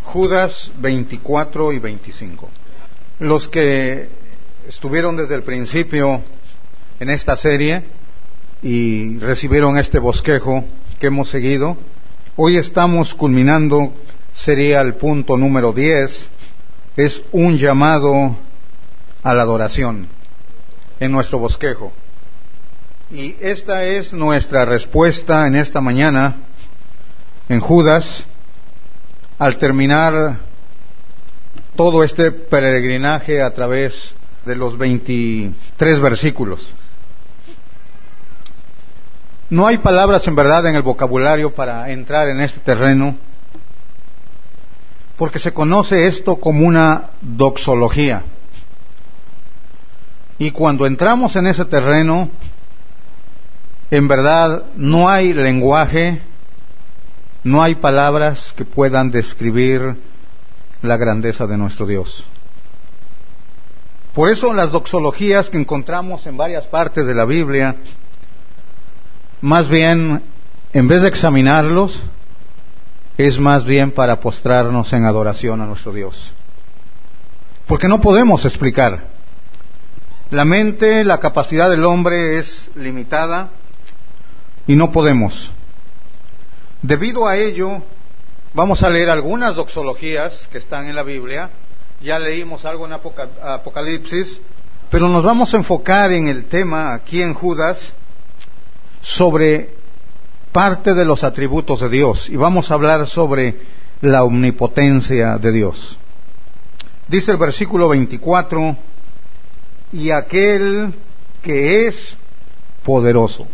Judas 24 y 25. Los que estuvieron desde el principio en esta serie y recibieron este bosquejo que hemos seguido, hoy estamos culminando, sería el punto número 10, es un llamado a la adoración en nuestro bosquejo. Y esta es nuestra respuesta en esta mañana en Judas, al terminar todo este peregrinaje a través de los 23 versículos. No hay palabras en verdad en el vocabulario para entrar en este terreno, porque se conoce esto como una doxología. Y cuando entramos en ese terreno, en verdad no hay lenguaje, no hay palabras que puedan describir la grandeza de nuestro Dios. Por eso las doxologías que encontramos en varias partes de la Biblia, más bien, en vez de examinarlos, es más bien para postrarnos en adoración a nuestro Dios. Porque no podemos explicar. La mente, la capacidad del hombre es limitada y no podemos. Debido a ello, vamos a leer algunas doxologías que están en la Biblia. Ya leímos algo en Apocalipsis, pero nos vamos a enfocar en el tema aquí en Judas sobre parte de los atributos de Dios, y vamos a hablar sobre la omnipotencia de Dios. Dice el versículo 24, y aquel que es poderoso.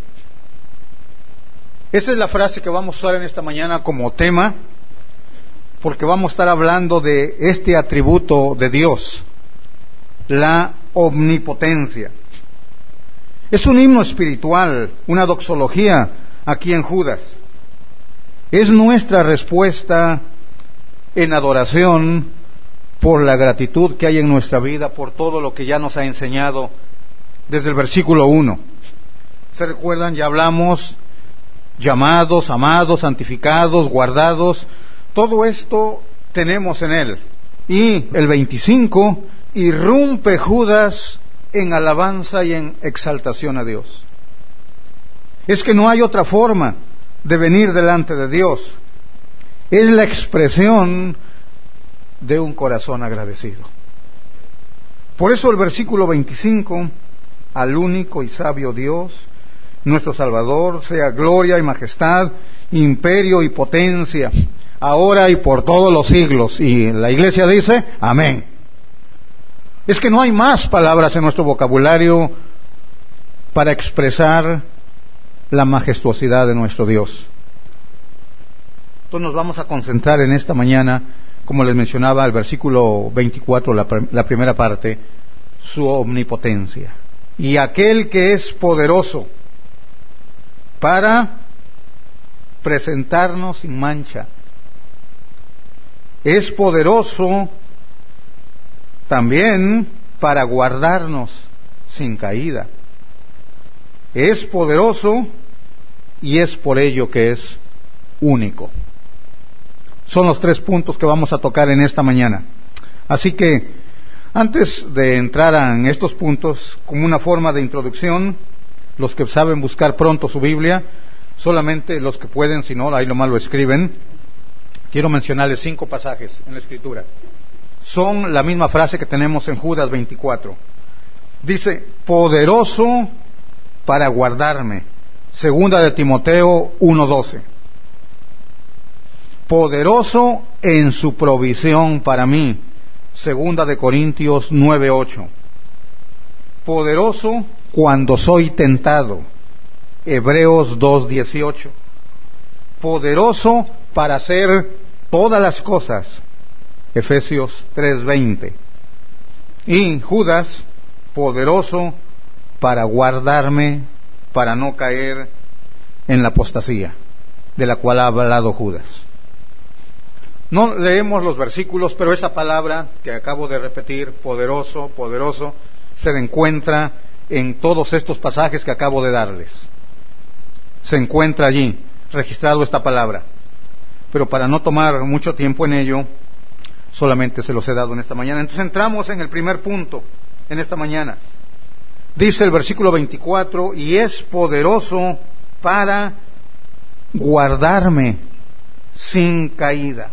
Esa es la frase que vamos a usar en esta mañana como tema, porque vamos a estar hablando de este atributo de Dios, la omnipotencia. Es un himno espiritual, una doxología aquí en Judas. Es nuestra respuesta en adoración por la gratitud que hay en nuestra vida, por todo lo que ya nos ha enseñado desde el versículo 1. ¿Se recuerdan? Ya hablamos, llamados, amados, santificados, guardados, todo esto tenemos en Él. Y el 25, irrumpe Judas en alabanza y en exaltación a Dios. Es que no hay otra forma de venir delante de Dios. Es la expresión de un corazón agradecido. Por eso el versículo 25, al único y sabio Dios, nuestro Salvador, sea gloria y majestad, imperio y potencia, ahora y por todos los siglos. Y la iglesia dice, amén. Es que no hay más palabras en nuestro vocabulario para expresar la majestuosidad de nuestro Dios. Entonces nos vamos a concentrar en esta mañana, como les mencionaba, el versículo 24, la primera parte, su omnipotencia. Y aquel que es poderoso para presentarnos sin mancha. Es poderoso también para guardarnos sin caída. Es poderoso y es por ello que es único. Son los 3 puntos que vamos a tocar en esta mañana. Así que, antes de entrar en estos puntos, como una forma de introducción, los que saben buscar pronto su Biblia, solamente los que pueden, si no, ahí nomás lo escriben, quiero mencionarles 5 pasajes en la Escritura. Son la misma frase que tenemos en Judas 24. Dice, poderoso para guardarme. Segunda de Timoteo 1:12. Poderoso en su provisión para mí. Segunda de Corintios 9:8. Poderoso cuando soy tentado. Hebreos 2:18. Poderoso para hacer todas las cosas. Efesios 3:20. Y Judas, poderoso para guardarme, para no caer en la apostasía, de la cual ha hablado Judas. No leemos los versículos, pero esa palabra que acabo de repetir, poderoso, poderoso, se encuentra en todos estos pasajes que acabo de darles. Se encuentra allí, registrado esta palabra. Pero para no tomar mucho tiempo en ello, solamente se los he dado en esta mañana. Entonces entramos en el primer punto en esta mañana. Dice el versículo 24, y es poderoso para guardarme sin caída.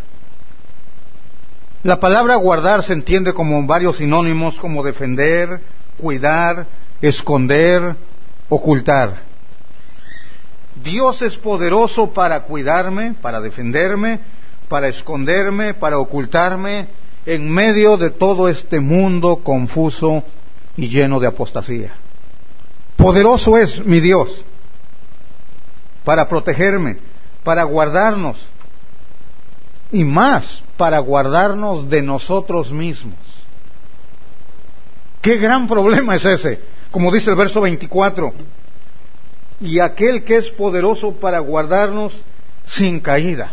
La palabra guardar se entiende como varios sinónimos, como defender, cuidar, esconder, ocultar. Dios es poderoso para cuidarme, para defenderme, para esconderme, para ocultarme en medio de todo este mundo confuso y lleno de apostasía. Poderoso es mi Dios para protegerme, para guardarnos, y más, para guardarnos de nosotros mismos. ¿Qué gran problema es ese? Como dice el verso 24, y aquel que es poderoso para guardarnos sin caída.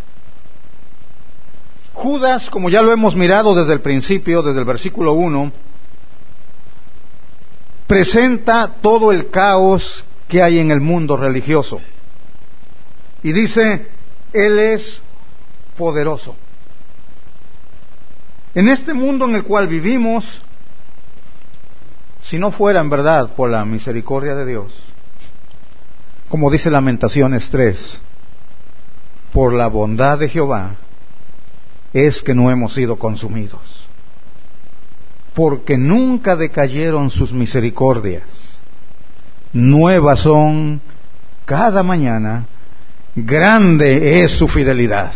Judas, como ya lo hemos mirado desde el principio, desde el versículo 1, presenta todo el caos que hay en el mundo religioso. Y dice, Él es poderoso. En este mundo en el cual vivimos, si no fuera en verdad por la misericordia de Dios, como dice Lamentaciones 3, por la bondad de Jehová es que no hemos sido consumidos, porque nunca decayeron sus misericordias, nuevas son cada mañana, grande es su fidelidad.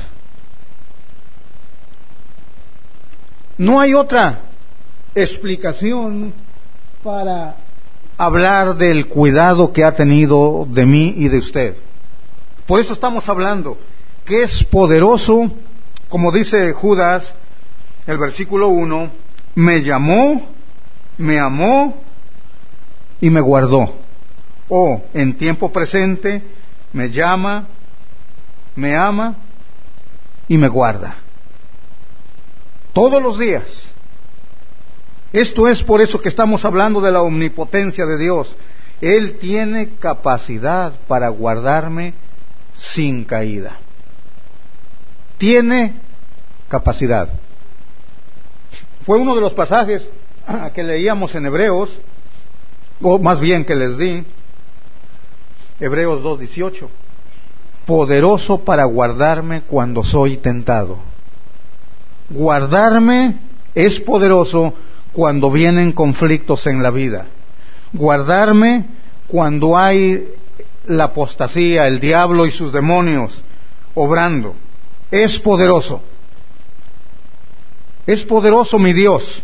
No hay otra explicación para hablar del cuidado que ha tenido de mí y de usted. Por eso estamos hablando que es poderoso, como dice Judas, el versículo 1, me llamó, me amó y me guardó. O en tiempo presente, me llama, me ama y me guarda. Todos los días. Esto es por eso que estamos hablando de la omnipotencia de Dios. Él tiene capacidad para guardarme sin caída. Tiene capacidad. Fue uno de los pasajes que leíamos en Hebreos, o más bien que les di, Hebreos 2:18. Poderoso para guardarme cuando soy tentado. Guardarme es poderoso cuando vienen conflictos en la vida. Guardarme cuando hay la apostasía, el diablo y sus demonios obrando. Es poderoso. Es poderoso mi Dios.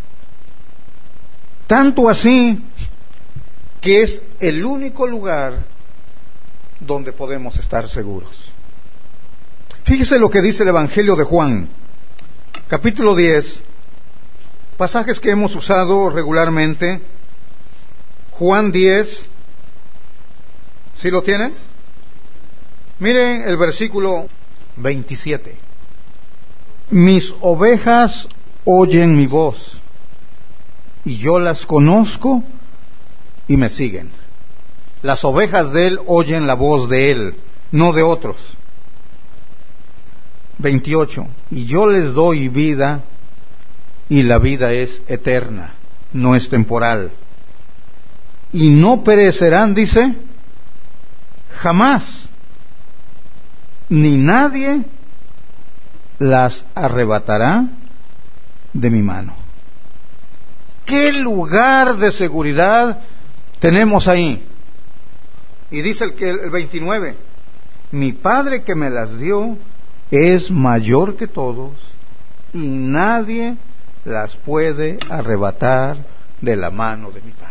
Tanto así que es el único lugar donde podemos estar seguros. Fíjese lo que dice el Evangelio de Juan, capítulo 10, pasajes que hemos usado regularmente. Juan 10, ¿sí lo tienen? Miren el versículo 27. Mis ovejas oyen mi voz, y yo las conozco y me siguen. Las ovejas de Él oyen la voz de Él, no de otros. 28. Y yo les doy vida, y la vida es eterna, no es temporal. Y no perecerán, dice, jamás, ni nadie las arrebatará de mi mano. ¿Qué lugar de seguridad tenemos ahí? Y dice el 29, mi Padre que me las dio es mayor que todos, y nadie las puede arrebatar de la mano de mi Padre.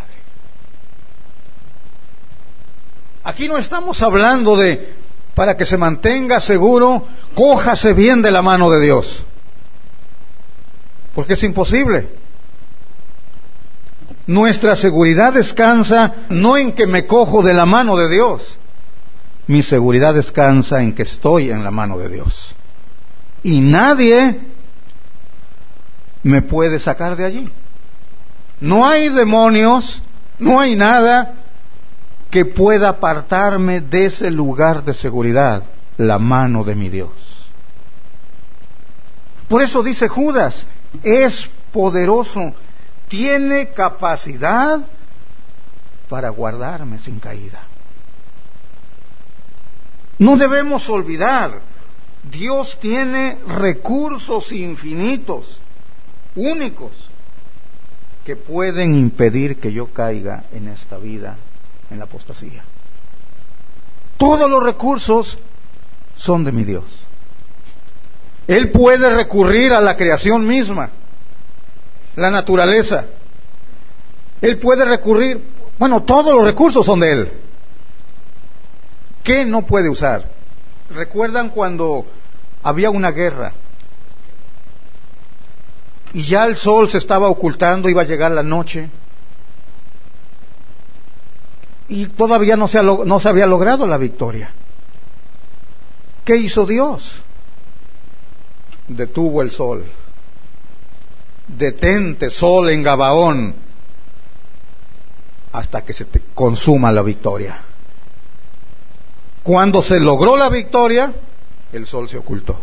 Aquí no estamos hablando de, para que se mantenga seguro, cójase bien de la mano de Dios, porque es imposible. Nuestra seguridad descansa no en que me cojo de la mano de Dios, mi seguridad descansa en que estoy en la mano de Dios. Y nadie me puede sacar de allí. No hay demonios, no hay nada que pueda apartarme de ese lugar de seguridad, la mano de mi Dios. Por eso dice Judas, es poderoso, tiene capacidad para guardarme sin caída. No debemos olvidar, Dios tiene recursos infinitos, únicos, que pueden impedir que yo caiga en esta vida, en la apostasía. Todos los recursos son de mi Dios. Él puede recurrir a la creación misma, la naturaleza. Él puede recurrir, todos los recursos son de Él. ¿Qué no puede usar? ¿Recuerdan cuando había una guerra y ya el sol se estaba ocultando, iba a llegar la noche y todavía no se había logrado la victoria? ¿Qué hizo Dios? Detuvo el sol. Detente, sol, en Gabaón, hasta que se te consuma la victoria. Cuando se logró la victoria, el sol se ocultó.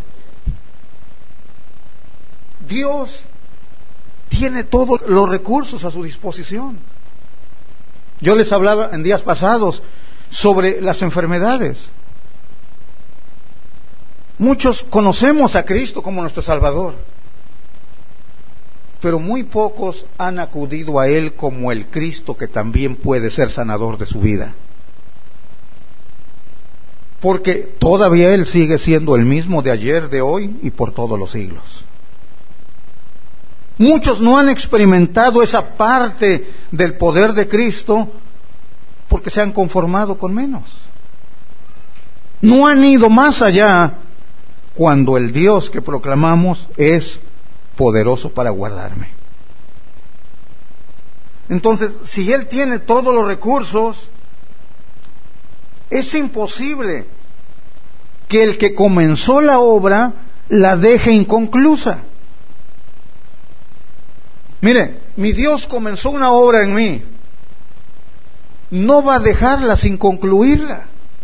Dios tiene todos los recursos a su disposición. Yo les hablaba en días pasados sobre las enfermedades. Muchos conocemos a Cristo como nuestro Salvador, pero muy pocos han acudido a Él como el Cristo que también puede ser sanador de su vida. Porque todavía Él sigue siendo el mismo de ayer, de hoy y por todos los siglos. Muchos no han experimentado esa parte del poder de Cristo porque se han conformado con menos. No han ido más allá cuando el Dios que proclamamos es poderoso para guardarme. Entonces, si Él tiene todos los recursos, es imposible que el que comenzó la obra la deje inconclusa. Mire, mi Dios comenzó una obra en mí, no va a dejarla sin concluirla.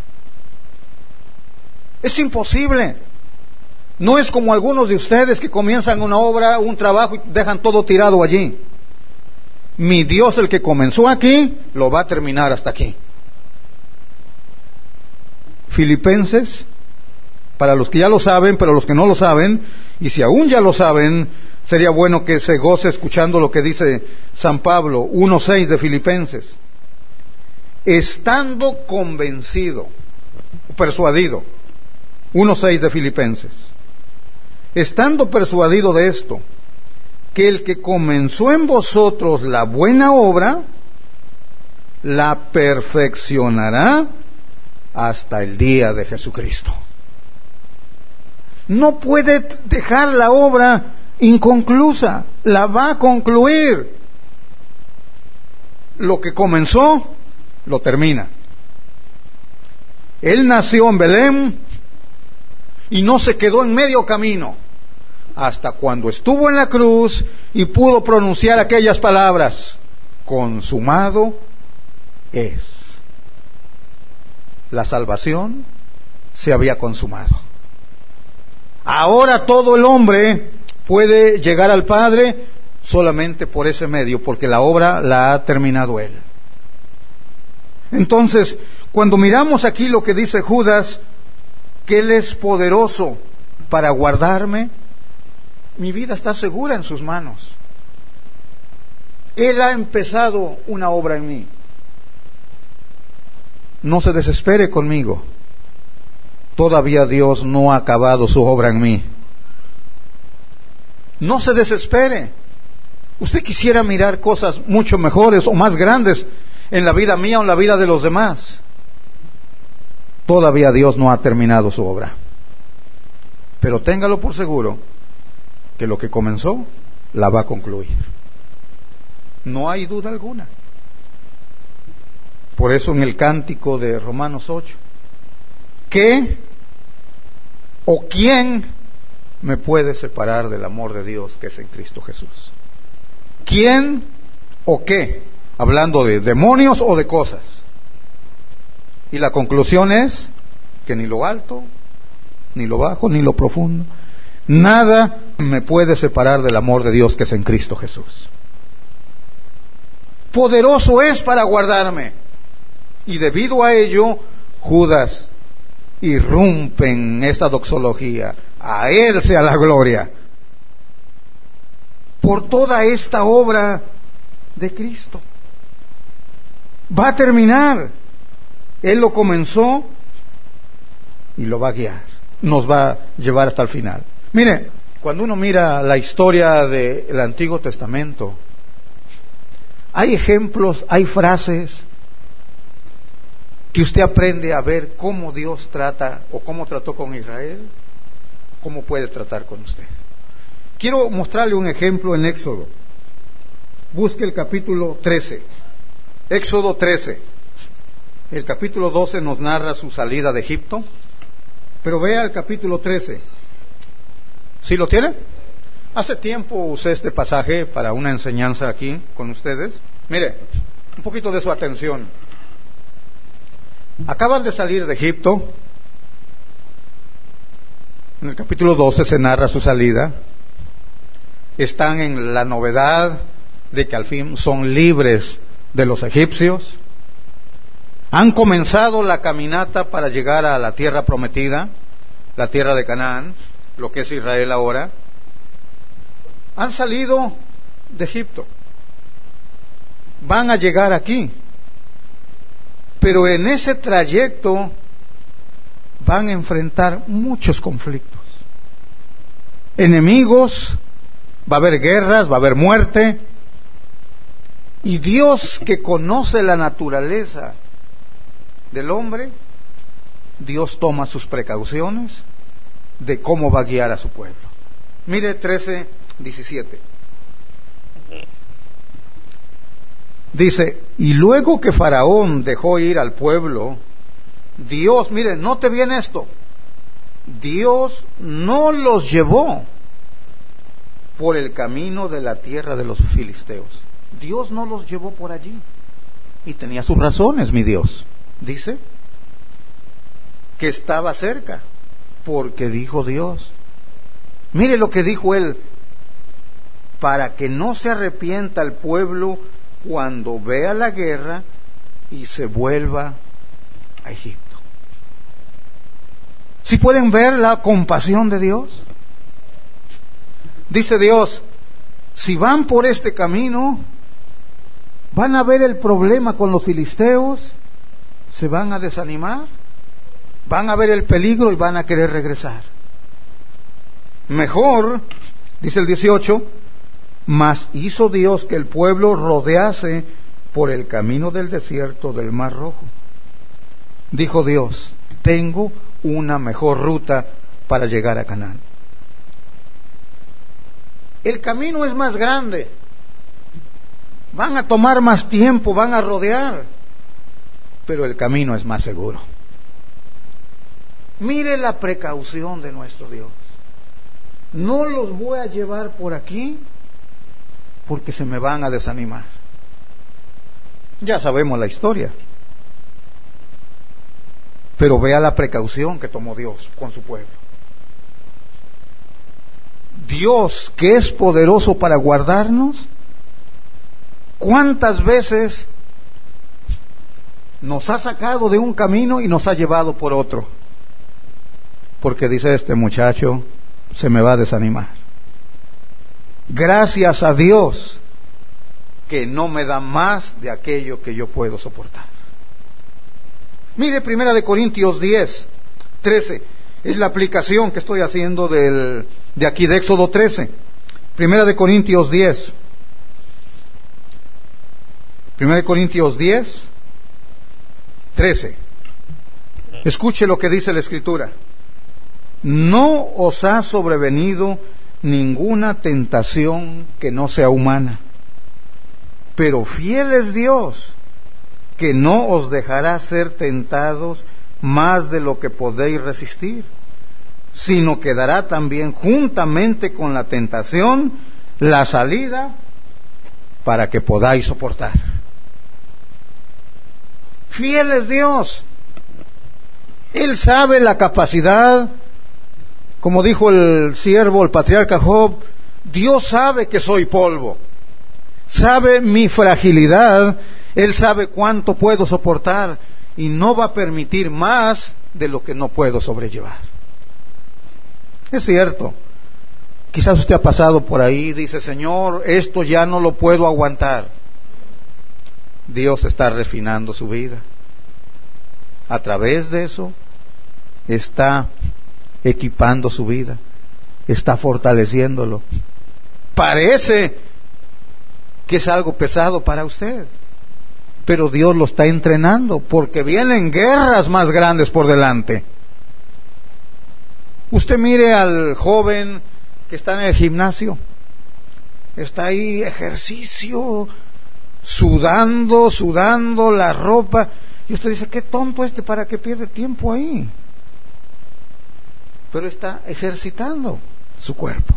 Es imposible. No es como algunos de ustedes que comienzan una obra, un trabajo y dejan todo tirado allí. Mi Dios, el que comenzó aquí, lo va a terminar hasta aquí. Filipenses, para los que ya lo saben, pero los que no lo saben, y si aún ya lo saben, sería bueno que se goce escuchando lo que dice San Pablo, 1:6 de Filipenses. Estando convencido, persuadido, 1:6 de Filipenses. Estando persuadido de esto, que el que comenzó en vosotros la buena obra, la perfeccionará hasta el día de Jesucristo. No puede dejar la obra inconclusa, la va a concluir. Lo que comenzó, lo termina. Él nació en Belén y no se quedó en medio camino, hasta cuando estuvo en la cruz y pudo pronunciar aquellas palabras: consumado es. La salvación se había consumado. Ahora todo el hombre puede llegar al Padre solamente por ese medio, porque la obra la ha terminado Él. Entonces, cuando miramos aquí lo que dice Judas, que Él es poderoso para guardarme, mi vida está segura en sus manos. Él ha empezado una obra en mí. No se desespere conmigo. Todavía Dios no ha acabado su obra en mí. No se desespere. Usted quisiera mirar cosas mucho mejores o más grandes en la vida mía o en la vida de los demás. Todavía Dios no ha terminado su obra. Pero téngalo por seguro que lo que comenzó la va a concluir. No hay duda alguna. Por eso en el cántico de Romanos 8, ¿qué o quién me puede separar del amor de Dios que es en Cristo Jesús? ¿Quién o qué? Hablando de demonios o de cosas. Y la conclusión es que ni lo alto, ni lo bajo, ni lo profundo, Nada me puede separar del amor de Dios que es en Cristo Jesús. Poderoso es para guardarme. Y debido a ello, Judas irrumpe en esta doxología. A Él sea la gloria por toda esta obra de Cristo. Va a terminar. Él lo comenzó y lo va a guiar. Nos va a llevar hasta el final. Mire, cuando uno mira la historia del Antiguo Testamento, hay ejemplos, hay frases que usted aprende a ver cómo Dios trata o cómo trató con Israel, cómo puede tratar con usted. Quiero mostrarle un ejemplo en Éxodo. Busque el capítulo 13. Éxodo 13. El capítulo 12 nos narra su salida de Egipto, pero vea el capítulo 13. ¿Sí lo tiene? Hace tiempo usé este pasaje para una enseñanza aquí con ustedes. Mire, un poquito de su atención. Acaban de salir de Egipto. En el capítulo 12 se narra su salida. Están en la novedad de que al fin son libres de los egipcios. Han comenzado la caminata para llegar a la tierra prometida, la tierra de Canaán, lo que es Israel ahora. Han salido de Egipto. Van a llegar aquí. Pero en ese trayecto van a enfrentar muchos conflictos. Enemigos, va a haber guerras, va a haber muerte. Y Dios, que conoce la naturaleza del hombre, Dios toma sus precauciones de cómo va a guiar a su pueblo. Mire 13:17. Dice, y luego que Faraón dejó ir al pueblo, Dios, mire, note bien esto, Dios no los llevó por el camino de la tierra de los filisteos. Dios no los llevó por allí. Y tenía sus razones, mi Dios. Dice que estaba cerca, porque dijo Dios. Mire lo que dijo él, para que no se arrepienta el pueblo cuando vea la guerra y se vuelva a Egipto. ¿Sí pueden ver la compasión de Dios? Dice Dios, si van por este camino, van a ver el problema con los filisteos, se van a desanimar, van a ver el peligro y van a querer regresar. Mejor, dice el 18, mas hizo Dios que el pueblo rodease por el camino del desierto del Mar Rojo. Dijo Dios, tengo una mejor ruta para llegar a Canaán. El camino es más grande, van a tomar más tiempo, van a rodear, pero el camino es más seguro. Mire la precaución de nuestro Dios. No los voy a llevar por aquí porque se me van a desanimar. Ya sabemos la historia, pero vea la precaución que tomó Dios con su pueblo. Dios, que es poderoso para guardarnos, ¿cuántas veces nos ha sacado de un camino y nos ha llevado por otro? Porque dice, este muchacho se me va a desanimar. Gracias a Dios que no me da más de aquello que yo puedo soportar. Mire 1 Corintios 10:13, es la aplicación que estoy haciendo de aquí de Éxodo 13. 1 Corintios 10. 1 Corintios 10:13. Escuche lo que dice la Escritura. No os ha sobrevenido ninguna tentación que no sea humana, pero fiel es Dios, que no os dejará ser tentados más de lo que podéis resistir, sino que dará también juntamente con la tentación la salida para que podáis soportar. Fiel es Dios. Él sabe la capacidad Como dijo el siervo, el patriarca Job, Dios sabe que soy polvo, sabe mi fragilidad, Él sabe cuánto puedo soportar y no va a permitir más de lo que no puedo sobrellevar. Es cierto, quizás usted ha pasado por ahí y dice, Señor, esto ya no lo puedo aguantar. Dios está refinando su vida. A través de eso está equipando su vida, está fortaleciéndolo. Parece que es algo pesado para usted, pero Dios lo está entrenando porque vienen guerras más grandes por delante. Usted mire al joven que está en el gimnasio, está ahí, ejercicio, sudando la ropa, y usted dice, qué tonto ¿para qué pierde tiempo ahí? Pero está ejercitando su cuerpo.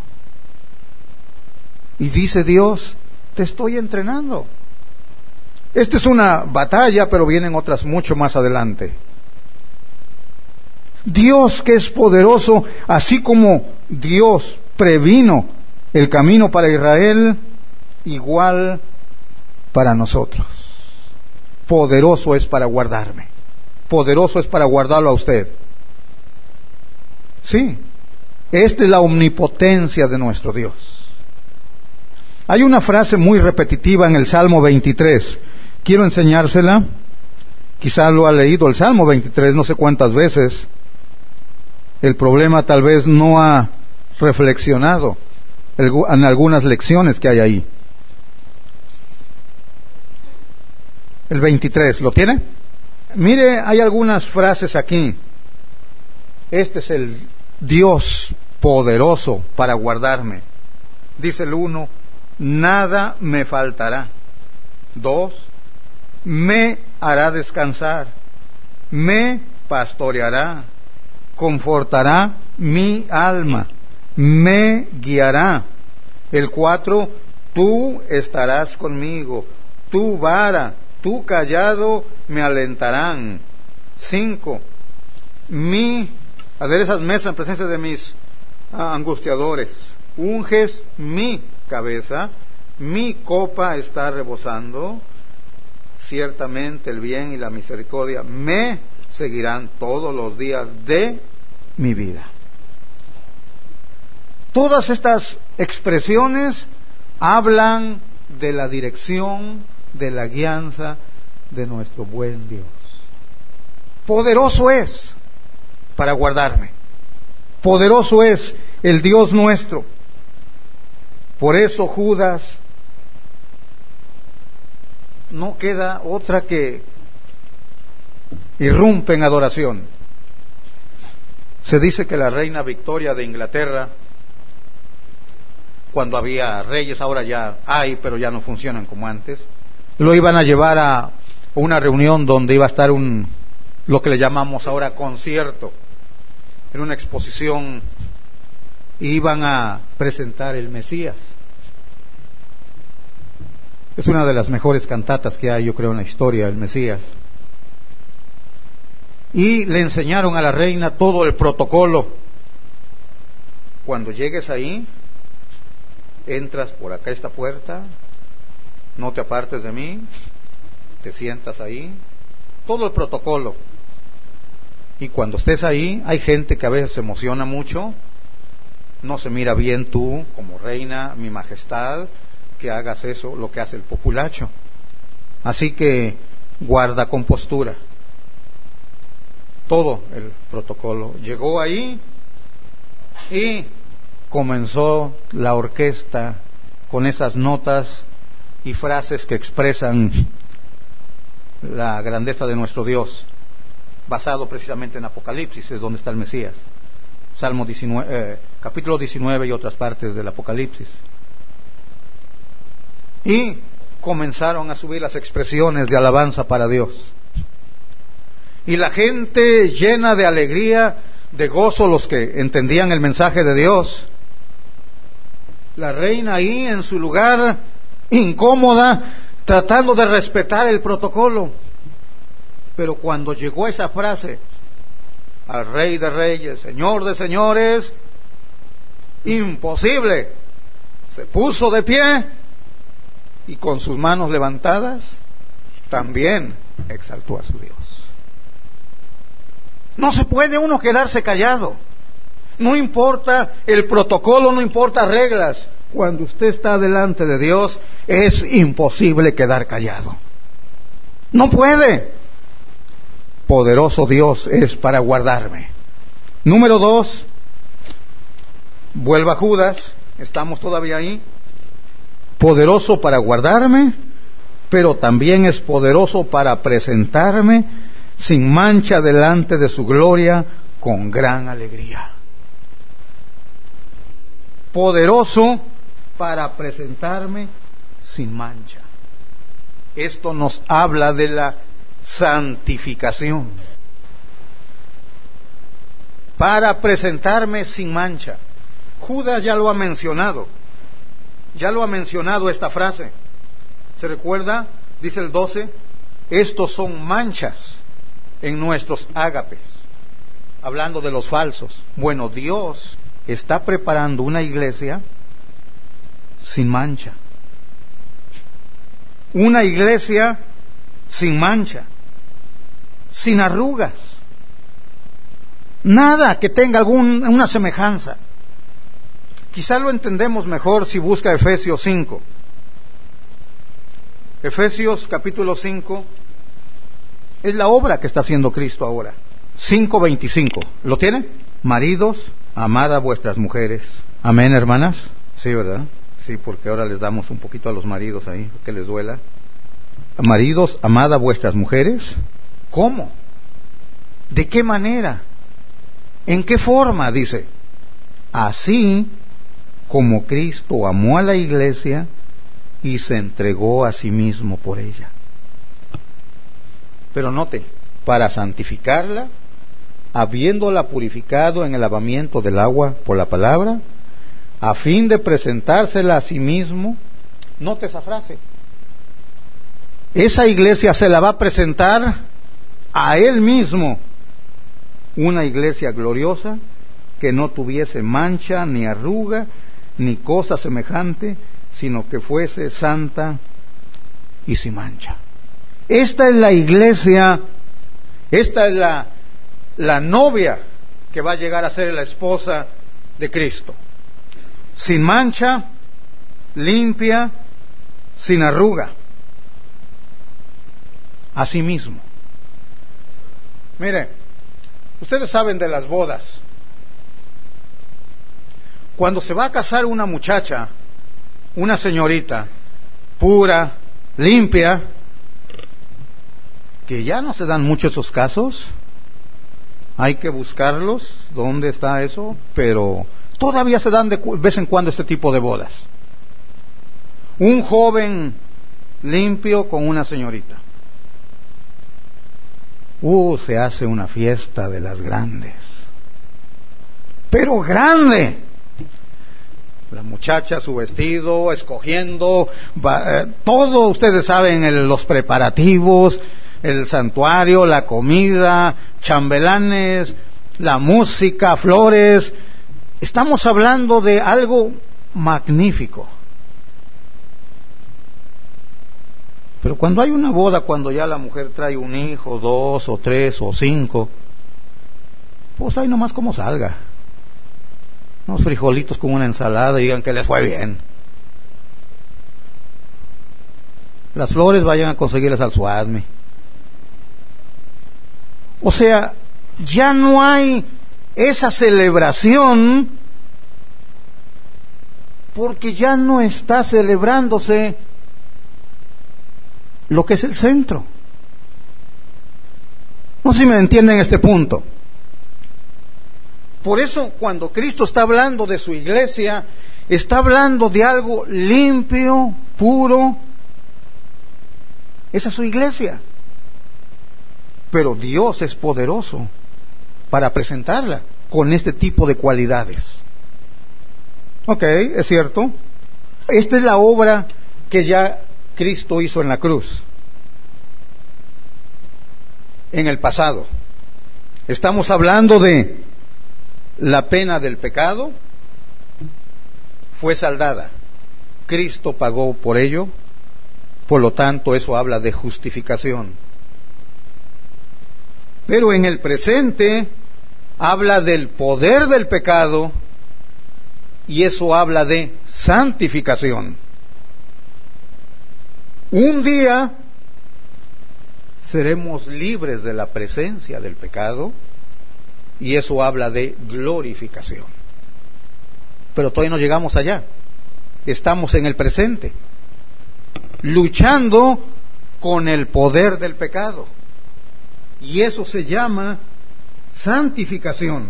Y dice Dios, te estoy entrenando. Esta es una batalla, pero vienen otras mucho más adelante. Dios, que es poderoso, así como Dios previno el camino para Israel, igual para nosotros. Poderoso es para guardarme, poderoso es para guardarlo a usted. Sí, esta es la omnipotencia de nuestro Dios. Hay una frase muy repetitiva en el Salmo 23. Quiero enseñársela. Quizá lo ha leído el Salmo 23 no sé cuántas veces. El problema tal vez no ha reflexionado en algunas lecciones que hay ahí. El 23, ¿lo tiene? Mire, hay algunas frases aquí. Este es el Dios poderoso para guardarme. Dice el 1, nada me faltará. 2, me hará descansar, me pastoreará, confortará mi alma, me guiará. El 4, tú estarás conmigo, tu vara, tu callado me alentarán. 5, aderezas mesa en presencia de mis angustiadores, unges mi cabeza, mi copa está rebosando. Ciertamente el bien y la misericordia me seguirán todos los días de mi vida. Todas estas expresiones hablan de la dirección, de la guianza de nuestro buen Dios. Poderoso es para guardarme. Poderoso es el Dios nuestro. Por eso Judas no queda otra que irrumpe en adoración. Se dice que la reina Victoria de Inglaterra, cuando había reyes, ahora ya hay, pero ya no funcionan como antes, lo iban a llevar a una reunión donde iba a estar lo que le llamamos ahora concierto, en una exposición, y iban a presentar el Mesías. Es una de las mejores cantatas que hay, yo creo, en la historia, el Mesías. Y le enseñaron a la reina todo el protocolo. Cuando llegues ahí, entras por acá esta puerta, no te apartes de mí, te sientas ahí, todo el protocolo. Y cuando estés ahí, hay gente que a veces se emociona mucho, no se mira bien tú como reina, mi majestad, que hagas eso, lo que hace el populacho. Así que guarda compostura. Todo el protocolo. Llegó ahí y comenzó la orquesta con esas notas y frases que expresan la grandeza de nuestro Dios, basado precisamente en Apocalipsis, es donde está el Mesías. Salmo 19, capítulo 19 y otras partes del Apocalipsis. Y comenzaron a subir las expresiones de alabanza para Dios. Y la gente llena de alegría, de gozo, los que entendían el mensaje de Dios. La reina ahí en su lugar, incómoda, tratando de respetar el protocolo. Pero cuando llegó esa frase, al Rey de Reyes, Señor de Señores, imposible. Se puso de pie y con sus manos levantadas también exaltó a su Dios. No se puede uno quedarse callado. No importa el protocolo, no importa reglas. Cuando usted está delante de Dios, es imposible quedar callado. No puede. Poderoso Dios es para guardarme. Número 2, vuelva Judas, estamos todavía ahí. Poderoso para guardarme, pero también es poderoso para presentarme sin mancha delante de su gloria con gran alegría. Poderoso para presentarme sin mancha. Esto nos habla de la santificación. Para presentarme sin mancha. Judas ya lo ha mencionado. Ya lo ha mencionado esta frase. ¿Se recuerda? Dice el 12, estos son manchas en nuestros ágapes. Hablando de los falsos. Bueno, Dios está preparando una iglesia sin mancha. Una iglesia sin mancha, sin arrugas, nada que tenga una semejanza. Quizá lo entendemos mejor si busca Efesios 5. Efesios capítulo 5 es la obra que está haciendo Cristo ahora. 5:25. ¿Lo tiene? Maridos, amad a vuestras mujeres. Amén, hermanas. Sí, ¿verdad? Sí, porque ahora les damos un poquito a los maridos ahí, que les duela. Maridos, amad a vuestras mujeres. ¿Cómo? ¿De qué manera? ¿En qué forma? Dice, así como Cristo amó a la iglesia y se entregó a sí mismo por ella. Pero note, para santificarla, habiéndola purificado en el lavamiento del agua por la palabra, a fin de presentársela a sí mismo. Note esa frase. Esa iglesia se la va a presentar a Él mismo, una iglesia gloriosa que no tuviese mancha, ni arruga, ni cosa semejante, sino que fuese santa y sin mancha. Esta es la iglesia, esta es la novia que va a llegar a ser la esposa de Cristo. Sin mancha, limpia, sin arruga. Así mismo. Mire, ustedes saben de las bodas. Cuando se va a casar una muchacha, una señorita, pura, limpia, que ya no se dan mucho esos casos, hay que buscarlos, ¿dónde está eso? Pero todavía se dan de vez en cuando este tipo de bodas. Un joven limpio con una señorita. Se hace una fiesta de las grandes. Pero grande. La muchacha, su vestido, escogiendo, todo, ustedes saben, los preparativos, el santuario, la comida, chambelanes, la música, flores. Estamos hablando de algo magnífico. Pero cuando hay una boda, cuando ya la mujer trae un hijo, 2 o 3 o 5, pues ahí nomás como salga. Unos frijolitos con una ensalada y digan que les fue bien. Las flores vayan a conseguirlas al SUASMI. O sea, ya no hay esa celebración porque ya no está celebrándose lo que es el centro. No sé si me entienden este punto. Por eso cuando Cristo está hablando de su iglesia, está hablando de algo limpio, puro. Esa es su iglesia. Pero Dios es poderoso para presentarla con este tipo de cualidades. Ok, es cierto. Esta es la obra que ya Cristo hizo en la cruz, en el pasado. Estamos hablando de la pena del pecado, fue saldada. Cristo pagó por ello, por lo tanto eso habla de justificación. Pero en el presente habla del poder del pecado y eso habla de santificación. Un día seremos libres de la presencia del pecado y eso habla de glorificación. Pero todavía no llegamos allá. Estamos en el presente, luchando con el poder del pecado. Y eso se llama santificación.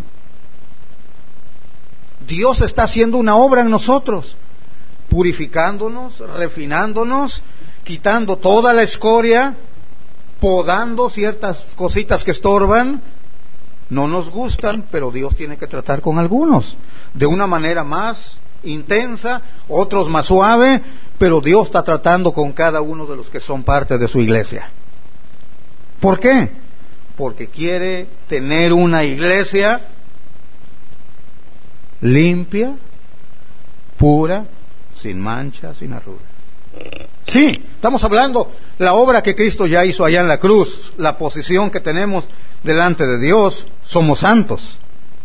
Dios está haciendo una obra en nosotros, purificándonos, refinándonos, quitando toda la escoria, podando ciertas cositas que estorban. No nos gustan, pero Dios tiene que tratar con algunos de una manera más intensa, otros más suave, pero Dios está tratando con cada uno de los que son parte de su iglesia. ¿Por qué? Porque quiere tener una iglesia limpia, pura, sin mancha, sin arruga. Sí, estamos hablando la obra que Cristo ya hizo allá en la cruz, la posición que tenemos delante de Dios, somos santos.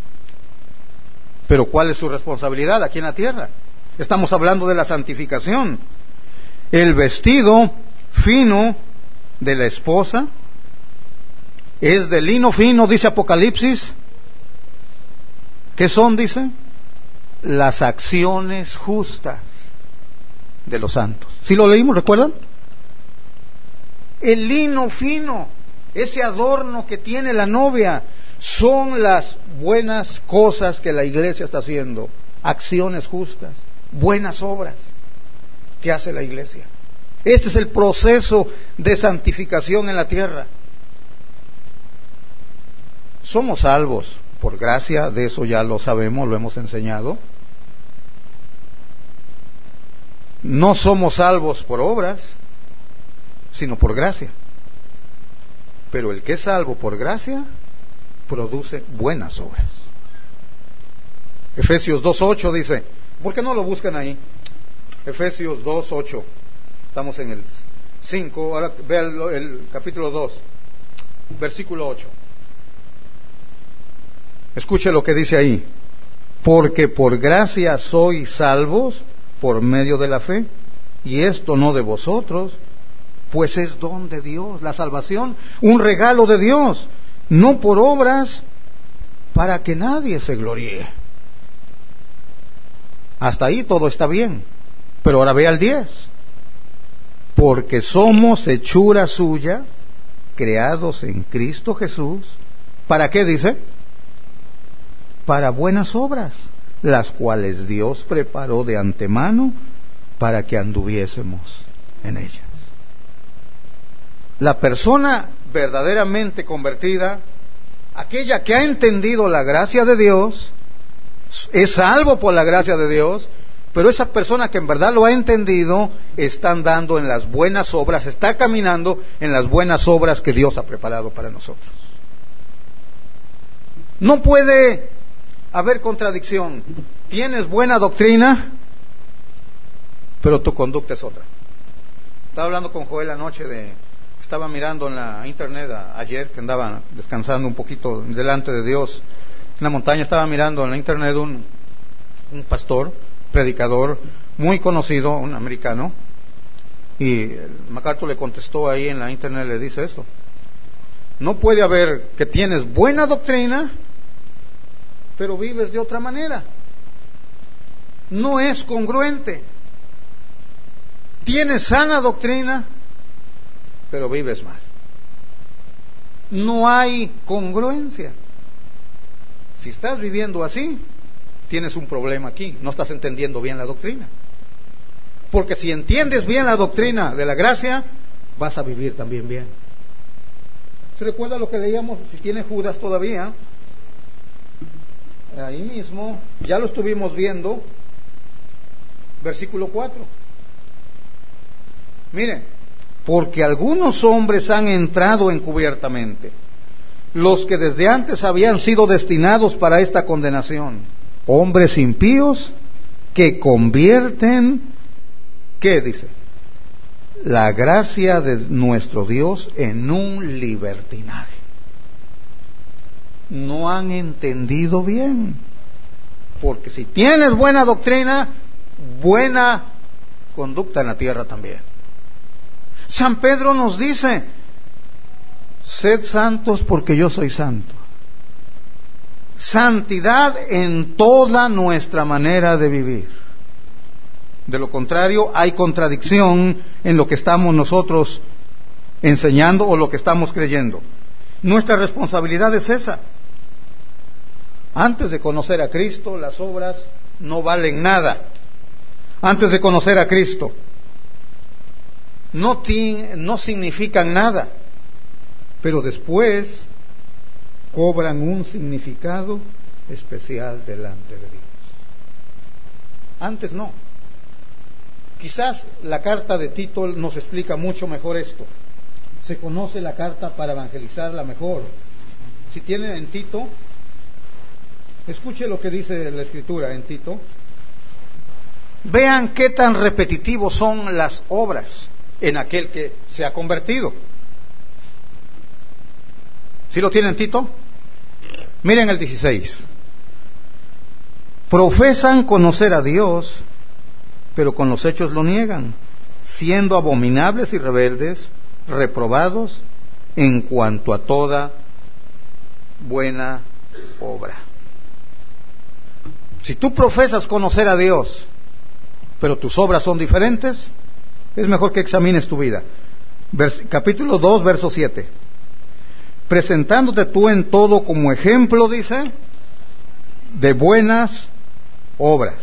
Pero ¿cuál es su responsabilidad aquí en la tierra? Estamos hablando de la santificación. El vestido fino de la esposa es de lino fino, dice Apocalipsis. ¿Qué son? Dice, las acciones justas de los santos. ¿Sí lo leímos, recuerdan? El lino fino, ese adorno que tiene la novia, son las buenas cosas que la iglesia está haciendo, acciones justas, buenas obras que hace la iglesia. Este es el proceso de santificación en la tierra. Somos salvos por gracia, de eso ya lo sabemos, lo hemos enseñado. No somos salvos por obras, sino por gracia. Pero el que es salvo por gracia produce buenas obras. Efesios 2:8 dice, ¿por qué no lo buscan ahí? Efesios 2:8. Estamos en el 5, ahora vea el capítulo 2, versículo 8. Escuche lo que dice ahí. Porque por gracia sois salvos por medio de la fe, y esto no de vosotros, pues es don de Dios, la salvación, un regalo de Dios, no por obras, para que nadie se gloríe. Hasta ahí todo está bien, pero ahora ve al 10. Porque somos hechura suya, creados en Cristo Jesús. ¿Para qué dice? Para buenas obras, las cuales Dios preparó de antemano para que anduviésemos en ellas. La persona verdaderamente convertida, aquella que ha entendido la gracia de Dios, es salvo por la gracia de Dios, pero esa persona que en verdad lo ha entendido está andando en las buenas obras, está caminando en las buenas obras que Dios ha preparado para nosotros. No puede haber contradicción. Tienes buena doctrina, pero tu conducta es otra. Estaba hablando con Joel anoche estaba mirando en la internet ayer, que andaba descansando un poquito delante de Dios en la montaña. Estaba mirando en la internet un pastor, predicador muy conocido, un americano, y MacArthur le contestó ahí en la internet, le dice eso: no puede haber que tienes buena doctrina pero vives de otra manera. No es congruente. Tienes sana doctrina pero vives mal. No hay congruencia. Si estás viviendo así, tienes un problema aquí, no estás entendiendo bien la doctrina. Porque si entiendes bien la doctrina de la gracia, vas a vivir también bien. ¿Se recuerda lo que leíamos? Si tiene Judas todavía, ahí mismo, ya lo estuvimos viendo, versículo 4. Miren, porque algunos hombres han entrado encubiertamente, los que desde antes habían sido destinados para esta condenación, hombres impíos que convierten, ¿qué dice? La gracia de nuestro Dios en un libertinaje. No han entendido bien. Porque si tienes buena doctrina, buena conducta en la tierra también. San Pedro nos dice, sed santos porque yo soy santo. Santidad en toda nuestra manera de vivir. De lo contrario, hay contradicción en lo que estamos nosotros enseñando o lo que estamos creyendo. Nuestra responsabilidad es esa. Antes de conocer a Cristo, las obras no valen nada. Antes de conocer a Cristo, no significan nada. Pero después cobran un significado especial delante de Dios. Antes no. Quizás la carta de Tito nos explica mucho mejor esto. Se conoce la carta para evangelizarla mejor. Si tienen en Tito, escuche lo que dice la Escritura en Tito. Vean qué tan repetitivos son las obras en aquel que se ha convertido. ¿Sí lo tienen, Tito? Miren el 16. Profesan conocer a Dios, pero con los hechos lo niegan, siendo abominables y rebeldes, reprobados en cuanto a toda buena obra. Si tú profesas conocer a Dios, pero tus obras son diferentes, es mejor que examines tu vida. Capítulo 2, verso 7. Presentándote tú en todo como ejemplo, dice, de buenas obras.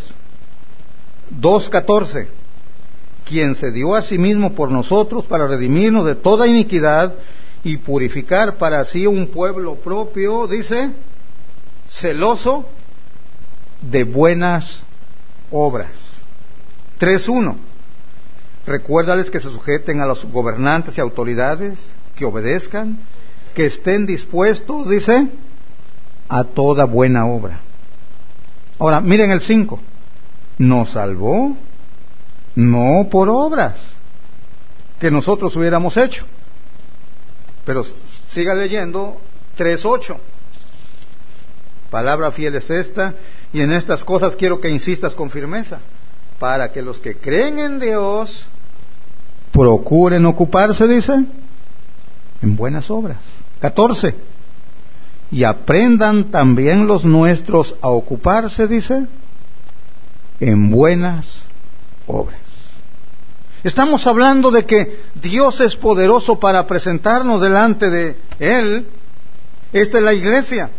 2:14. Quien se dio a sí mismo por nosotros para redimirnos de toda iniquidad y purificar para sí un pueblo propio, dice, celoso de buenas obras. 3:1. Recuérdales que se sujeten a los gobernantes y autoridades, que obedezcan, que estén dispuestos, dice, a toda buena obra. Ahora, miren el 5. Nos salvó, no por obras que nosotros hubiéramos hecho. Pero siga leyendo 3:8. Palabra fiel es esta, y en estas cosas quiero que insistas con firmeza, para que los que creen en Dios procuren ocuparse, dice, en buenas obras. 14. Y aprendan también los nuestros a ocuparse, dice, en buenas obras. Estamos hablando de que Dios es poderoso para presentarnos delante de Él. Esta es la iglesia.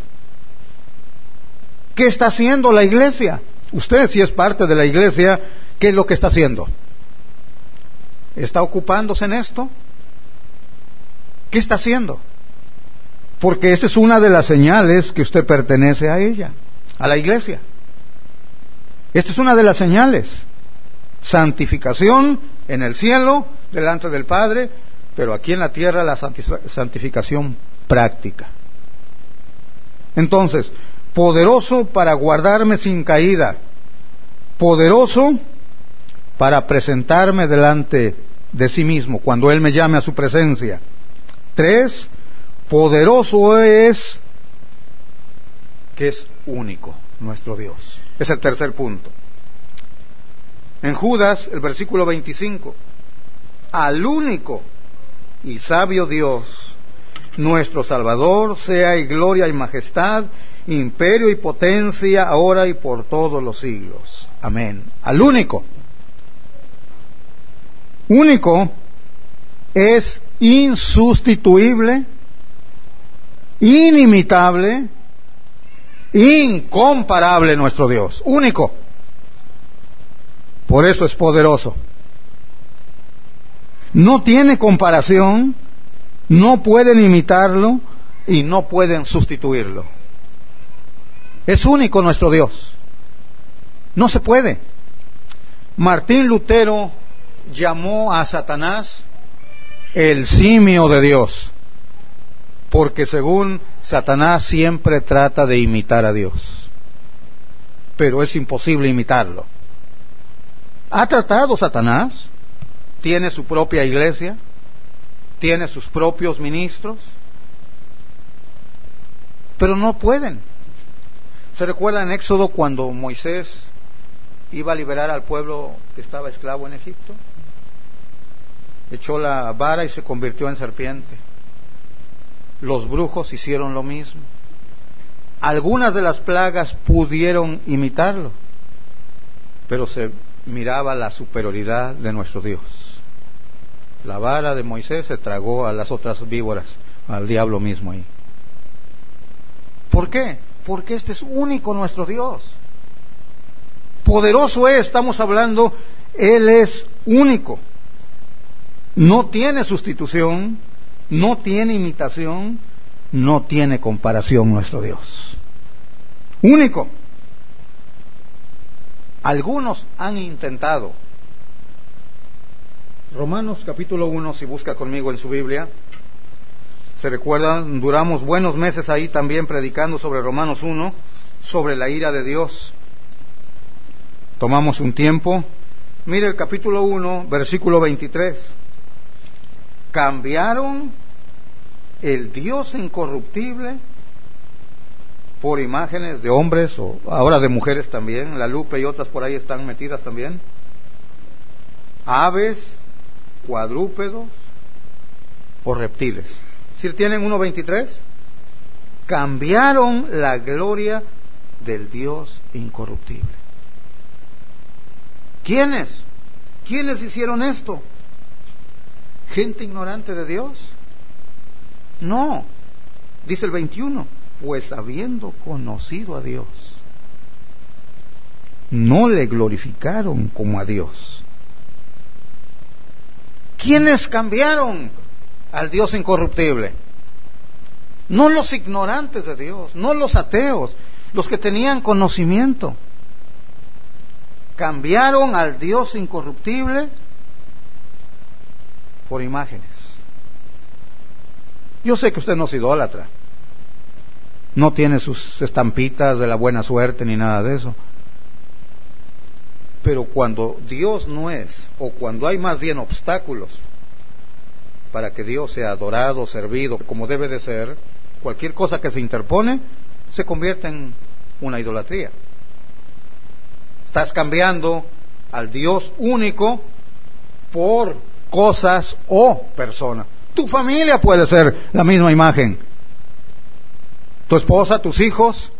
¿Qué está haciendo la iglesia? Usted, si es parte de la iglesia, ¿qué es lo que está haciendo? ¿Está ocupándose en esto? ¿Qué está haciendo? Porque esta es una de las señales que usted pertenece a ella, a la iglesia. Esta es una de las señales. Santificación en el cielo, delante del Padre, pero aquí en la tierra la santificación práctica. Entonces, poderoso para guardarme sin caída, poderoso para presentarme delante de sí mismo cuando Él me llame a su presencia. 3, poderoso es que es único nuestro Dios. Es el tercer punto. En Judas, el versículo 25, al único y sabio Dios, nuestro Salvador, sea y gloria y majestad, imperio y potencia, ahora y por todos los siglos. Amén. Al único. Único es insustituible, inimitable, incomparable nuestro Dios. Único. Por eso es poderoso. No tiene comparación, no pueden imitarlo y no pueden sustituirlo. Es único nuestro Dios. No se puede. Martín Lutero llamó a Satanás el simio de Dios, porque según Satanás siempre trata de imitar a Dios, pero es imposible imitarlo. ¿Ha tratado Satanás? ¿Tiene su propia iglesia? ¿Tiene sus propios ministros? Pero no pueden. ¿Se recuerda en Éxodo cuando Moisés iba a liberar al pueblo que estaba esclavo en Egipto? Echó la vara y se convirtió en serpiente. Los brujos hicieron lo mismo. Algunas de las plagas pudieron imitarlo, pero se miraba la superioridad de nuestro Dios. La vara de Moisés se tragó a las otras víboras, al diablo mismo ahí. ¿Por qué? Porque este es único nuestro Dios. Poderoso es, estamos hablando, Él es único. No tiene sustitución, no tiene imitación, no tiene comparación nuestro Dios. Único. Algunos han intentado. Romanos capítulo 1, si busca conmigo en su Biblia. Se recuerdan, duramos buenos meses ahí también predicando sobre Romanos 1, sobre la ira de Dios. Tomamos un tiempo. Mire el capítulo 1, versículo 23. Cambiaron el Dios incorruptible por imágenes de hombres, o ahora de mujeres también. La Lupe y otras por ahí están metidas también. Aves, cuadrúpedos o reptiles. ¿Sí tienen 1.23? Cambiaron la gloria del Dios incorruptible. ¿Quiénes? ¿Quiénes hicieron esto? ¿Gente ignorante de Dios? No. Dice el 21, pues habiendo conocido a Dios, no le glorificaron como a Dios. ¿Quiénes cambiaron al Dios incorruptible? No los ignorantes de Dios, no los ateos, los que tenían conocimiento. Cambiaron al Dios incorruptible por imágenes. Yo sé que usted no es idólatra, no tiene sus estampitas de la buena suerte ni nada de eso, pero cuando Dios no es, o cuando hay más bien obstáculos para que Dios sea adorado, servido como debe de ser, cualquier cosa que se interpone se convierte en una idolatría. Estás cambiando al Dios único por cosas o personas. Tu familia puede ser la misma imagen. Tu esposa, tus hijos.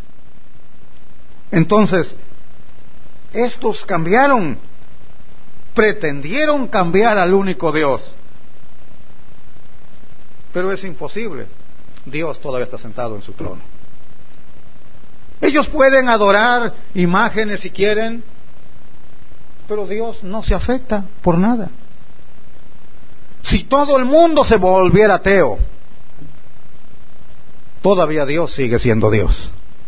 Entonces, estos cambiaron, pretendieron cambiar al único Dios. Pero es imposible. Dios todavía está sentado en su trono. Ellos pueden adorar imágenes si quieren, pero Dios no se afecta por nada. Si todo el mundo se volviera ateo, todavía Dios sigue siendo Dios.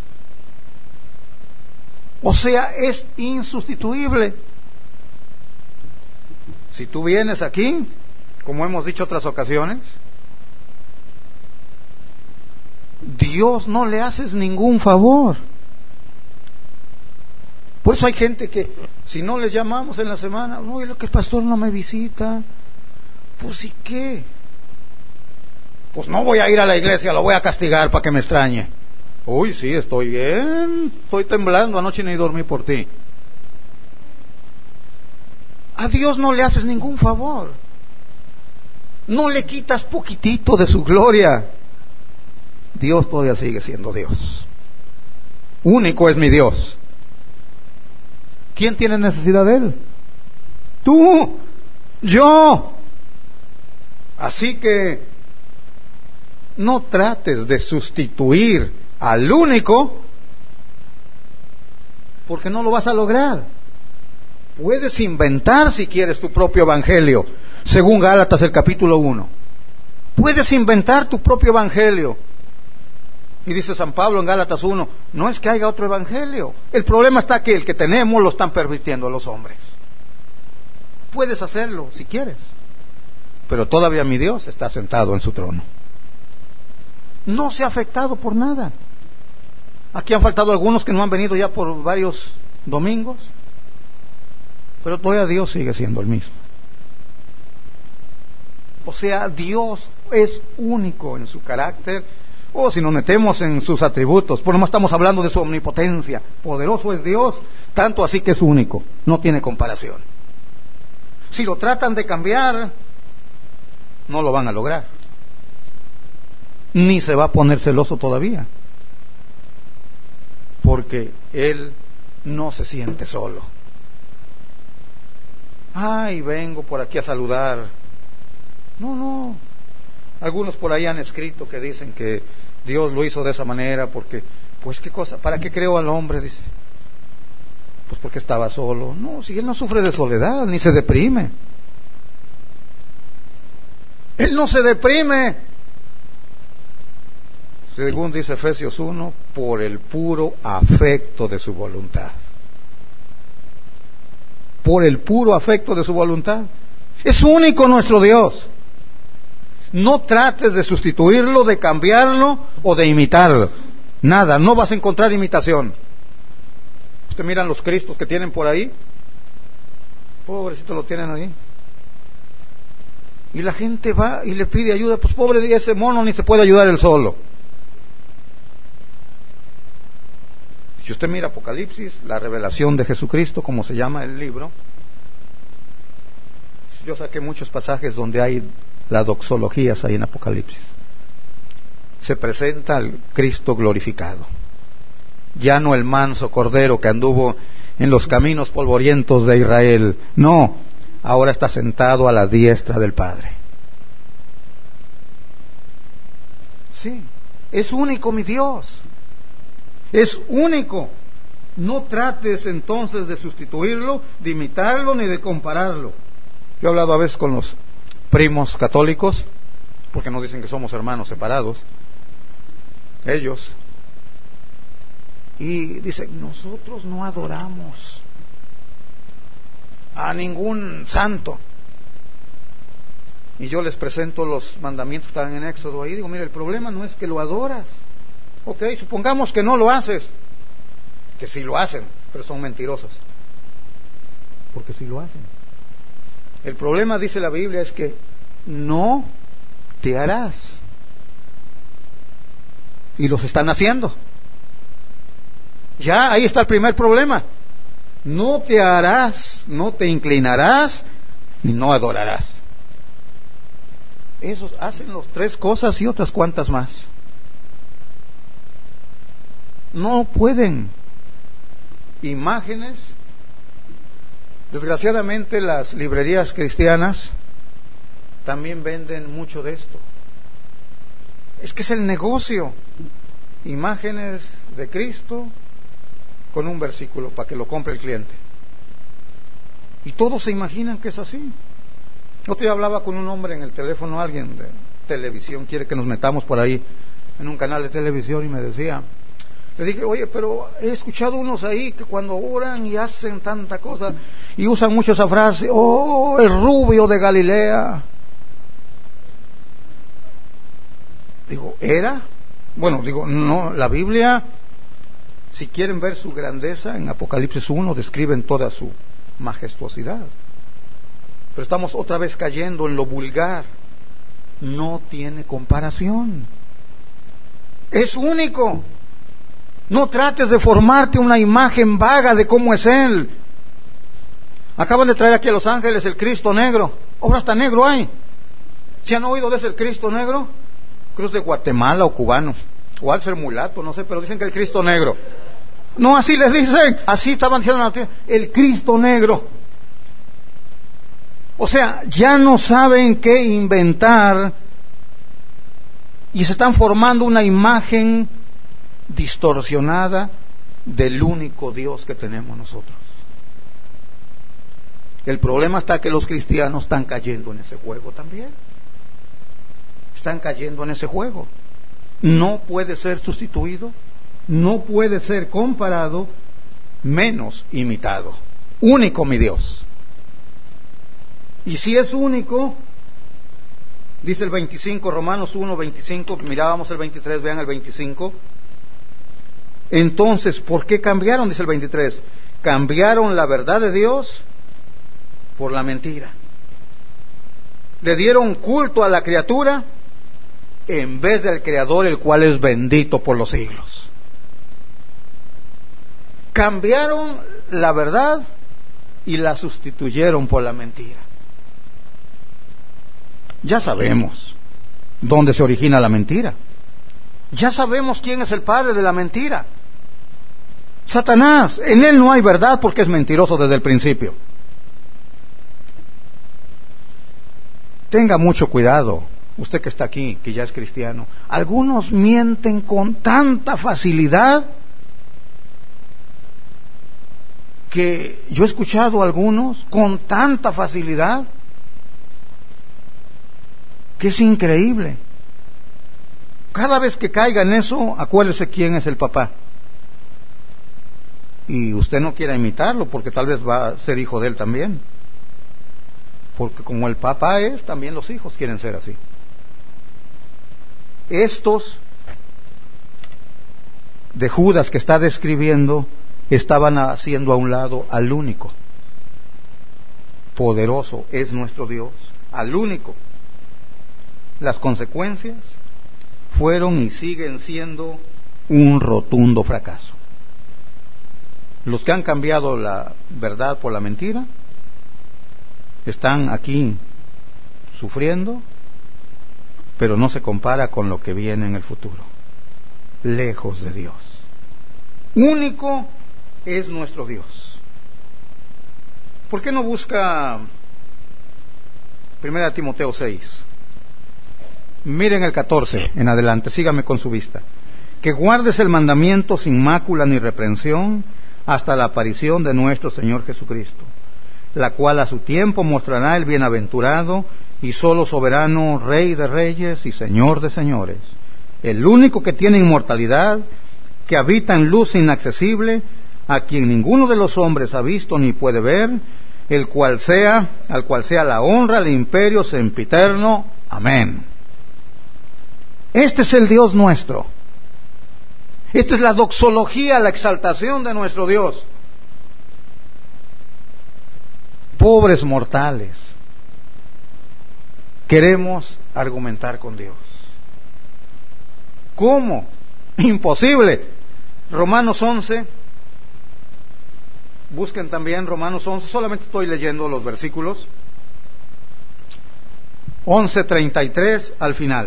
O sea, es insustituible. Si tú vienes aquí, como hemos dicho otras ocasiones, Dios no le haces ningún favor. Por eso hay gente que, si no les llamamos en la semana, no, es lo que el pastor no me visita. Pues ¿y qué? Pues no voy a ir a la iglesia, lo voy a castigar para que me extrañe. Uy, sí, estoy bien, estoy temblando, anoche ni dormí por ti. A Dios no le haces ningún favor. No le quitas poquitito de su gloria. Dios todavía sigue siendo Dios. Único es mi Dios. ¿Quién tiene necesidad de Él? Tú, yo. Así que no trates de sustituir al único, porque no lo vas a lograr. Puedes inventar si quieres tu propio evangelio, según Gálatas el capítulo 1. Puedes inventar tu propio evangelio. Y dice San Pablo en Gálatas 1, no es que haya otro evangelio. El problema está que el que tenemos lo están pervirtiendo los hombres. Puedes hacerlo si quieres, pero todavía mi Dios está sentado en su trono. No se ha afectado por nada. Aquí han faltado algunos que no han venido ya por varios domingos. pero todavía Dios sigue siendo el mismo. O sea, Dios es único en su carácter. O si nos metemos en sus atributos, por lo más estamos hablando de su omnipotencia. Poderoso es Dios, tanto así que es único, no tiene comparación. Si lo tratan de cambiar, no lo van a lograr. Ni se va a poner celoso todavía, porque Él no se siente solo. Ay, vengo por aquí a saludar. No. Algunos por ahí han escrito que dicen que Dios lo hizo de esa manera porque, pues qué cosa, ¿para qué creó al hombre? Dice, pues porque estaba solo. No, si Él no sufre de soledad, ni se deprime. Él no se deprime. Según dice Efesios 1, por el puro afecto de su voluntad. Por el puro afecto de su voluntad. Es único nuestro Dios. No trates de sustituirlo, de cambiarlo o de imitarlo. Nada, no vas a encontrar imitación. Usted miran los Cristos que tienen por ahí. Pobrecito lo tienen ahí. Y la gente va y le pide ayuda. Pues pobre de ese mono, ni se puede ayudar él solo. Si usted mira Apocalipsis, la revelación de Jesucristo, como se llama el libro, yo saqué muchos pasajes donde hay las doxologías ahí en Apocalipsis. Se presenta al Cristo glorificado, ya no el manso cordero que anduvo en los caminos polvorientos de Israel. No, ahora está sentado a la diestra del Padre. Sí, es único mi Dios. Es único. No trates entonces de sustituirlo, de imitarlo, ni de compararlo. Yo he hablado a veces con los primos católicos, porque nos dicen que somos hermanos separados, ellos, y dicen, nosotros no adoramos a ningún santo. Y yo les presento los mandamientos que están en Éxodo ahí, digo, mira, el problema no es que lo adoras. Ok, supongamos que no lo haces, que sí lo hacen, pero son mentirosos, porque sí lo hacen. El problema, dice la Biblia, es que no te harás. Y los están haciendo. Ya, ahí está el primer problema. No te harás, no te inclinarás, y no adorarás. Esos hacen las tres cosas y otras cuantas más. No pueden. Imágenes. Desgraciadamente las librerías cristianas también venden mucho de esto. Es que es el negocio. Imágenes de Cristo con un versículo para que lo compre el cliente. Y todos se imaginan que es así. Otro día hablaba con un hombre en el teléfono, alguien de televisión, quiere que nos metamos por ahí en un canal de televisión, y me decía, le dije, oye, pero he escuchado unos ahí que cuando oran y hacen tanta cosa y usan mucho esa frase, oh, el rubio de Galilea. Digo, ¿era? Bueno, digo, no, la Biblia, si quieren ver su grandeza, en Apocalipsis 1 describen toda su majestuosidad. Pero estamos otra vez cayendo en lo vulgar. No tiene comparación. Es único. No trates de formarte una imagen vaga de cómo es Él. Acaban de traer aquí a Los Ángeles el Cristo negro. Ahora hasta negro hay. ¿Se han oído de ese Cristo negro? Cruz de Guatemala o cubano, o al ser mulato, no sé, pero dicen que el Cristo negro. No, así les dicen, así estaban diciendo el Cristo negro. O sea, ya no saben qué inventar y se están formando una imagen distorsionada del único Dios que tenemos nosotros. El problema está que los cristianos están cayendo en ese juego también. Están cayendo en ese juego. No puede ser sustituido, no puede ser comparado, menos imitado. Único mi Dios. Y si es único, dice el 25, Romanos 1, 25, mirábamos el 23, vean el 25. Entonces, ¿por qué cambiaron? Dice el 23. Cambiaron la verdad de Dios por la mentira. Le dieron culto a la criatura en vez del Creador, el cual es bendito por los siglos. Cambiaron la verdad y la sustituyeron por la mentira. Ya sabemos dónde se origina la mentira. Ya sabemos quién es el padre de la mentira. Satanás. En él no hay verdad porque es mentiroso desde el principio. Tenga mucho cuidado, usted que está aquí, que ya es cristiano. Algunos mienten con tanta facilidad que yo he escuchado a algunos con tanta facilidad que es increíble. Cada vez que caiga en eso, acuérdese quién es el papá. Y usted no quiera imitarlo porque tal vez va a ser hijo de él también. Porque como el papá es, también los hijos quieren ser así. Estos de Judas que está describiendo estaban haciendo a un lado al único. Poderoso es nuestro Dios, al único. Las consecuencias fueron y siguen siendo un rotundo fracaso. Los que han cambiado la verdad por la mentira están aquí sufriendo, pero no se compara con lo que viene en el futuro. Lejos de Dios. Único es nuestro Dios. ¿Por qué no busca 1 Timoteo 6? Miren el 14 en adelante, sígame con su vista. Que guardes el mandamiento sin mácula ni reprensión hasta la aparición de nuestro Señor Jesucristo, la cual a su tiempo mostrará el bienaventurado y solo soberano, Rey de reyes y Señor de señores, el único que tiene inmortalidad, que habita en luz inaccesible, a quien ninguno de los hombres ha visto ni puede ver, al cual sea la honra, el imperio sempiterno. Amén. Este es el Dios nuestro. Esta es la doxología, la exaltación de nuestro Dios. Pobres mortales, queremos argumentar con Dios. ¿Cómo? Imposible. Romanos 11, busquen también Romanos 11, solamente estoy leyendo los versículos. 11:33 al final.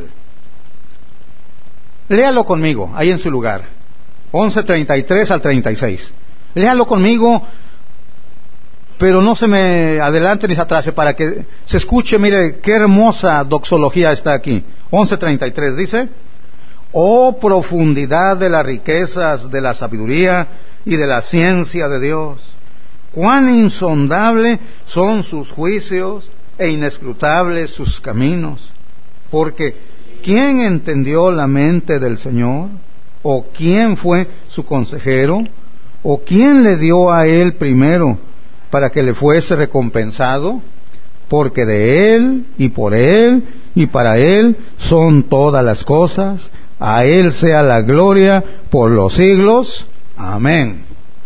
Léalo conmigo, ahí en su lugar. 11:33 al 36. Léalo conmigo, pero no se me adelante ni se atrase para que se escuche. Mire qué hermosa doxología está aquí. 11:33 dice: oh profundidad de las riquezas de la sabiduría y de la ciencia de Dios, cuán insondable son sus juicios e inescrutables sus caminos. Porque ¿quién entendió la mente del Señor? ¿O quién fue su consejero? ¿O quién le dio a él primero para que le fuese recompensado? Porque de él y por él y para él son todas las cosas. A él sea la gloria por los siglos. Amén.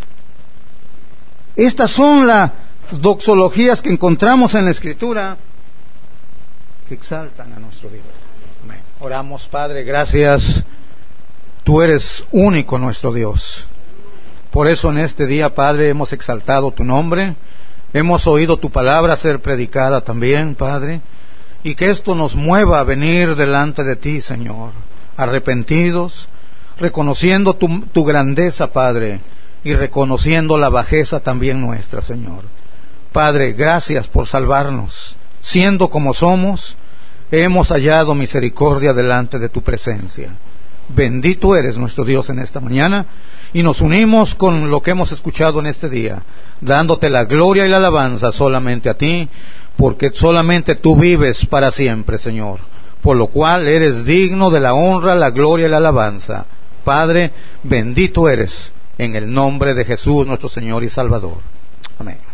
Estas son las doxologías que encontramos en la Escritura que exaltan a nuestro Dios. Amén. Oramos, Padre, gracias. Tú eres único, nuestro Dios. Por eso en este día, Padre, hemos exaltado tu nombre, hemos oído tu palabra ser predicada también, Padre, y que esto nos mueva a venir delante de ti, Señor, arrepentidos, reconociendo tu grandeza, Padre, y reconociendo la bajeza también nuestra, Señor. Padre, gracias por salvarnos. Siendo como somos, hemos hallado misericordia delante de tu presencia. Bendito eres nuestro Dios en esta mañana, y nos unimos con lo que hemos escuchado en este día, dándote la gloria y la alabanza solamente a ti, porque solamente tú vives para siempre, Señor, por lo cual eres digno de la honra, la gloria y la alabanza. Padre, bendito eres, en el nombre de Jesús nuestro Señor y Salvador. Amén.